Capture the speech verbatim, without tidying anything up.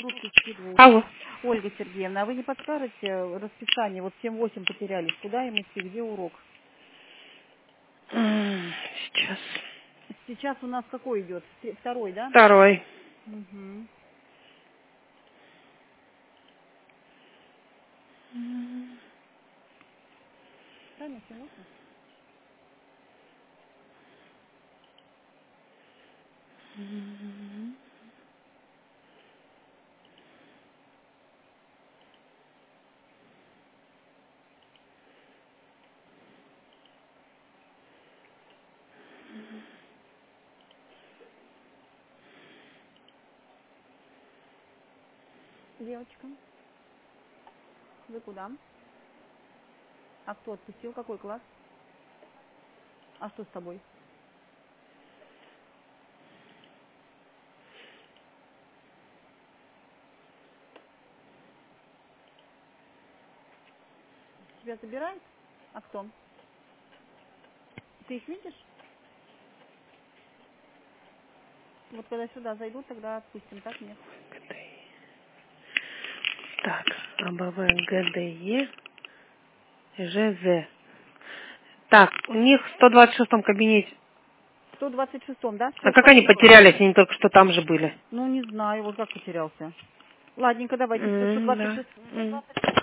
маршрутки скидывают. Алло. Ольга Сергеевна, а вы не подскажете расписание? Вот семь восемь потерялись. Куда им идти? Где урок? Сейчас. Сейчас у нас какой идет? Второй, да? Второй. Угу. Правильно, семь восемь? Девочка, вы куда? А кто отпустил? Какой класс? А что с тобой? Тебя забирают? А кто? Ты их видишь? Вот когда сюда зайдут, тогда отпустим, так нет? Так, АБВ, ГДЕ, ЖЗ. Так, у них в сто двадцать шестом кабинете. В сто двадцать шестом, да? А Все, как они спасибо. потерялись, они только что там же были? Ну, не знаю, вот как потерялся. Ладненько, давайте, все, М, сто двадцать да. шесть. М.